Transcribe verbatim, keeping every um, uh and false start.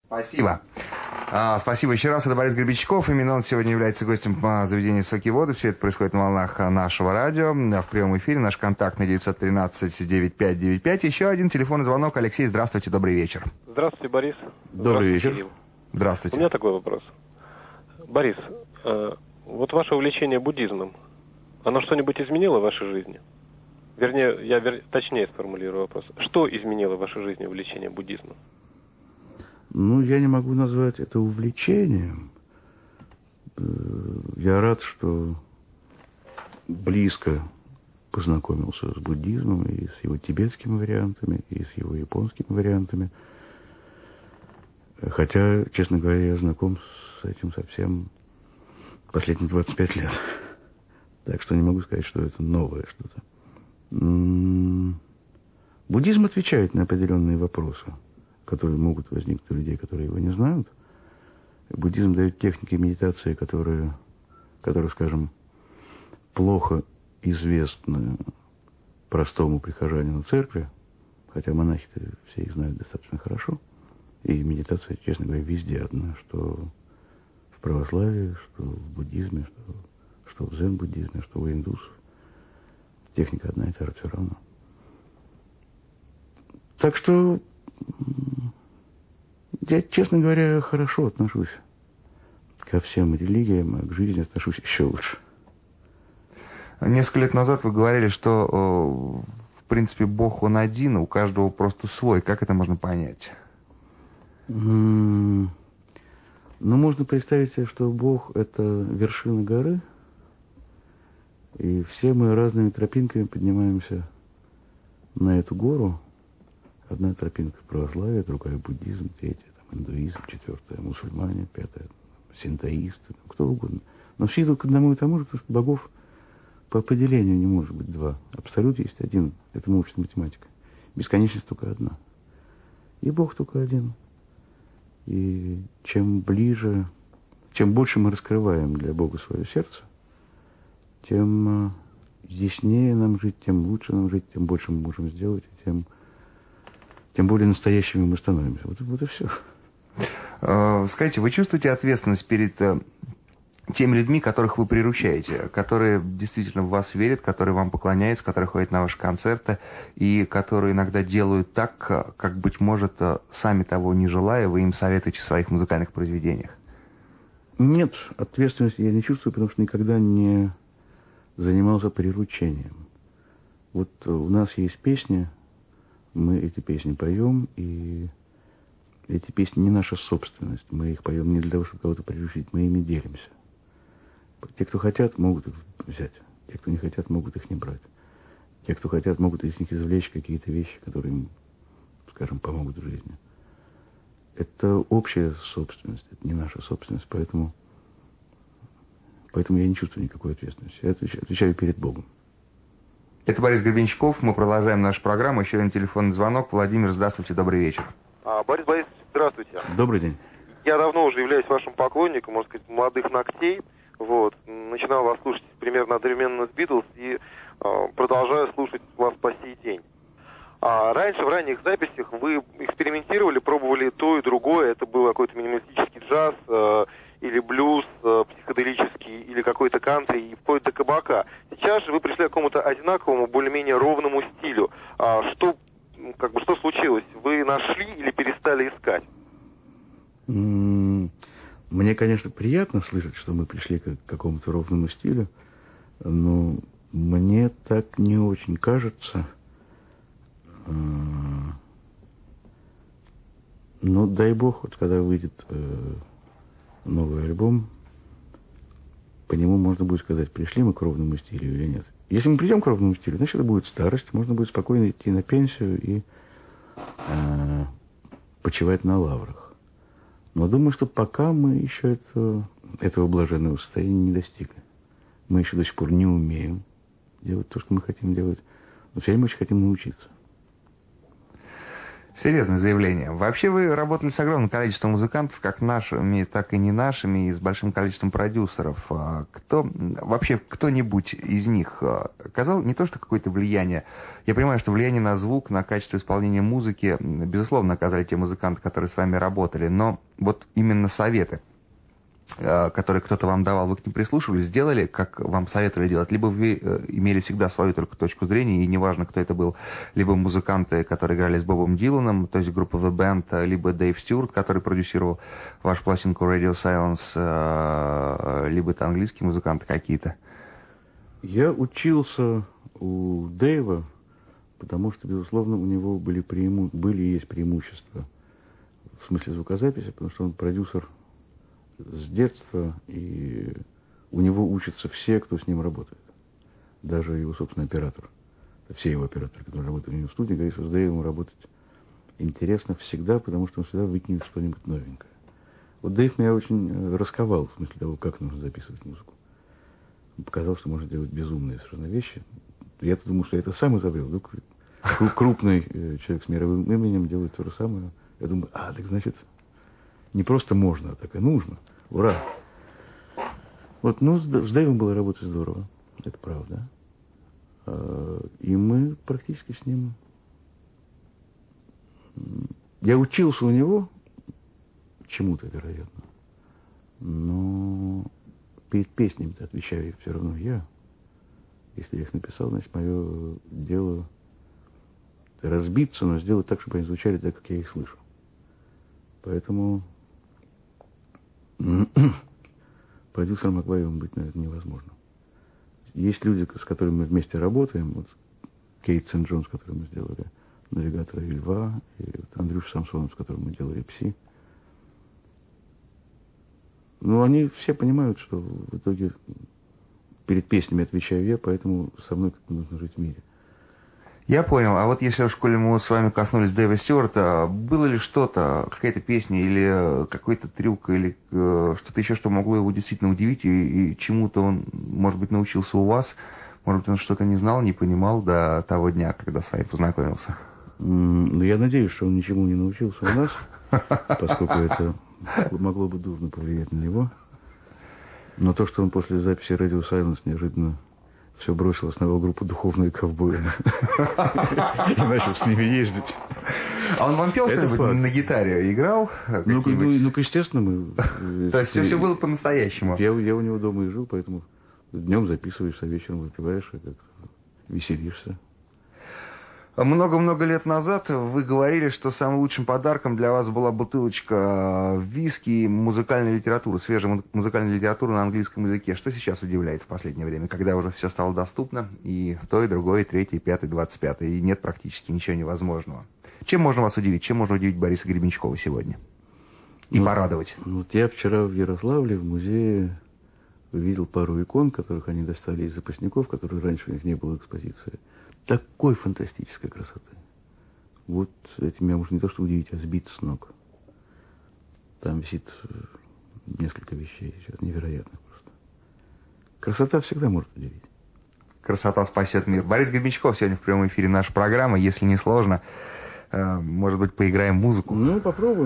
Спасибо. А, спасибо еще раз. Это Борис Гребенщиков. Именно он сегодня является гостем заведения «Высокие воды». Все это происходит на волнах нашего радио. В прямом эфире наш контактный девятьсот тринадцать девяносто пять девяносто пять. Еще один телефонный звонок. Алексей, здравствуйте, добрый вечер. Здравствуйте, Борис. Добрый вечер. Кирилл. Здравствуйте. У меня такой вопрос. Борис, э, вот ваше увлечение буддизмом, оно что-нибудь изменило в вашей жизни? Вернее, я вер... точнее сформулирую вопрос. Что изменило в вашей жизни увлечение буддизмом? Ну, я не могу назвать это увлечением. Я рад, что близко познакомился с буддизмом и с его тибетскими вариантами, и с его японскими вариантами. Хотя, честно говоря, я знаком с этим совсем последние двадцать пять лет. Так что не могу сказать, что это новое что-то. Буддизм отвечает на определенные вопросы, которые могут возникнуть у людей, которые его не знают. Буддизм дает техники медитации, которые, которые, скажем, плохо известны простому прихожанину церкви, хотя монахи-то все их знают достаточно хорошо. И медитация, честно говоря, везде одна, что в православии, что в буддизме, что, что в дзен-буддизме, что у индусов. Техника одна и та же все равно. Так что я, честно говоря, хорошо отношусь ко всем религиям, а к жизни отношусь еще лучше. Несколько лет назад вы говорили, что, в принципе, Бог, он один, у каждого просто свой. Как это можно понять? Ну, можно представить себе, что Бог – это вершина горы, и все мы разными тропинками поднимаемся на эту гору. Одна тропинка – православие, другая – буддизм, третья – индуизм, четвертая – мусульмане, пятая – синтоисты, кто угодно. Но все идут к одному и тому же, потому что богов по определению не может быть два. Абсолют есть один. Это мы учим математика. Бесконечность только одна. И Бог только один. И чем ближе, чем больше мы раскрываем для Бога свое сердце, тем яснее нам жить, тем лучше нам жить, тем больше мы можем сделать, и тем, тем более настоящими мы становимся. Вот, вот и все. Скажите, вы чувствуете ответственность перед теми людьми, которых вы приручаете, которые действительно в вас верят, которые вам поклоняются, которые ходят на ваши концерты, и которые иногда делают так, как, быть может, сами того не желая, вы им советуете в своих музыкальных произведениях? Нет, ответственности я не чувствую, потому что никогда не занимался приручением. Вот у нас есть песни, мы эти песни поем, и эти песни не наша собственность. Мы их поем не для того, чтобы кого-то приручить, мы ими делимся. Те, кто хотят, могут их взять. Те, кто не хотят, могут их не брать. Те, кто хотят, могут из них извлечь какие-то вещи, которые им, скажем, помогут в жизни. Это общая собственность, это не наша собственность, поэтому, поэтому я не чувствую никакой ответственности. Я отвечаю, отвечаю перед Богом. Это Борис Гребенщиков. Мы продолжаем нашу программу. Еще один телефонный звонок. Владимир, здравствуйте, добрый вечер. А, Борис Борисович, здравствуйте. Добрый день. Я давно уже являюсь вашим поклонником, можно сказать, молодых ногтей. Вот. Начинал вас слушать примерно одновременно с Битлз и э, продолжаю слушать вас по сей день. А раньше, в ранних записях, вы экспериментировали, пробовали то и другое. Это был какой-то минималистический джаз, э, или блюз, э, психоделический, или какой-то кантри, и вплоть до кабака. Сейчас же вы пришли к какому-то одинаковому, более-менее ровному стилю. А что, как бы, что случилось? Вы нашли или перестали искать? Мне, конечно, приятно слышать, что мы пришли к какому-то ровному стилю, но мне так не очень кажется. Но дай бог, вот когда выйдет э, новый альбом, по нему можно будет сказать, пришли мы к ровному стилю или нет. Если мы придем к ровному стилю, значит, это будет старость, можно будет спокойно идти на пенсию и э, почивать на лаврах. Но думаю, что пока мы еще это, этого блаженного состояния не достигли. Мы еще до сих пор не умеем делать то, что мы хотим делать, но все время очень хотим научиться. Серьезное заявление. Вообще вы работали с огромным количеством музыкантов, как нашими, так и не нашими, и с большим количеством продюсеров. Кто, вообще кто-нибудь из них оказал не то что какое-то влияние, я понимаю, что влияние на звук, на качество исполнения музыки, безусловно, оказали те музыканты, которые с вами работали, но вот именно советы, которые кто-то вам давал, вы к ним прислушивались, сделали, как вам советовали делать, либо вы имели всегда свою только точку зрения, и неважно, кто это был, либо музыканты, которые играли с Бобом Диланом, то есть группа The Band, либо Дэйв Стюарт, который продюсировал вашу пластинку Radio Silence, либо это английские музыканты какие-то? Я учился у Дэйва, потому что, безусловно, у него были, преиму... были и есть преимущества в смысле звукозаписи, потому что он продюсер с детства, и у него учатся все, кто с ним работает. Даже его собственный оператор. Все его операторы, которые работают у него в студии, говорят, что с Дэйвом работать интересно всегда, потому что он всегда выкинет что-нибудь новенькое. Вот Дэйв меня очень расковал в смысле того, как нужно записывать музыку. Он показал, что можно делать безумные совершенно вещи. Я-то думал, что я это сам изобрел. Вдруг крупный человек с мировым именем делает то же самое. Я думаю, а, так значит, не просто можно, а так и нужно. Ура! Вот, ну, с Дэйвом было работать здорово. Это правда. И мы практически с ним... Я учился у него чему-то, вероятно. Но перед песнями-то отвечаю все равно я. Если я их написал, значит, мое дело разбиться, но сделать так, чтобы они звучали так, как я их слышу. Поэтому продюсером Аглаевым быть, наверное, невозможно. Есть люди, с которыми мы вместе работаем. Вот Кейт Сент-Джон, с которой мы сделали «Навигатора и льва», и вот Андрюша Самсонов, с которым мы делали «Пси». Но они все понимают, что в итоге перед песнями отвечаю я, поэтому со мной как-то нужно жить в мире. Я понял. А вот если в школе мы с вами коснулись Дэйва Стюарта, было ли что-то, какая-то песня или какой-то трюк, или э, что-то еще, что могло его действительно удивить, и, и чему-то он, может быть, научился у вас? Может быть, он что-то не знал, не понимал до того дня, когда с вами познакомился? Mm, ну, я надеюсь, что он ничему не научился у нас, поскольку это могло бы дурно повлиять на него. Но то, что он после записи Radio Silence неожиданно все бросил, основал группу «Духовные ковбои» и начал с ними ездить. А он вам пел что-нибудь на гитаре? Играл? Ну, ну, естественно, мы... То есть все было по-настоящему? Я у него дома и жил, поэтому днем записываешься, вечером выпиваешь и как-то веселишься. Много-много лет назад вы говорили, что самым лучшим подарком для вас была бутылочка виски и музыкальной литературы, свежей музыкальной литературы на английском языке. Что сейчас удивляет в последнее время, когда уже все стало доступно, и то, и другое, и третье, и пятое, двадцать пятое, и нет практически ничего невозможного. Чем можно вас удивить? Чем можно удивить Бориса Гребенщикова сегодня? И ну, порадовать? Вот я вчера в Ярославле в музее увидел пару икон, которых они достали из запасников, которые раньше у них не было экспозиции. Такой фантастической красоты. Вот этим меня можно не то что удивить, а сбить с ног. Там висит несколько вещей сейчас невероятных просто. Красота всегда может удивить. Красота спасет мир. Борис Гребенщиков сегодня в прямом эфире нашей программы. Если не сложно, может быть, поиграем музыку. Ну, попробуем.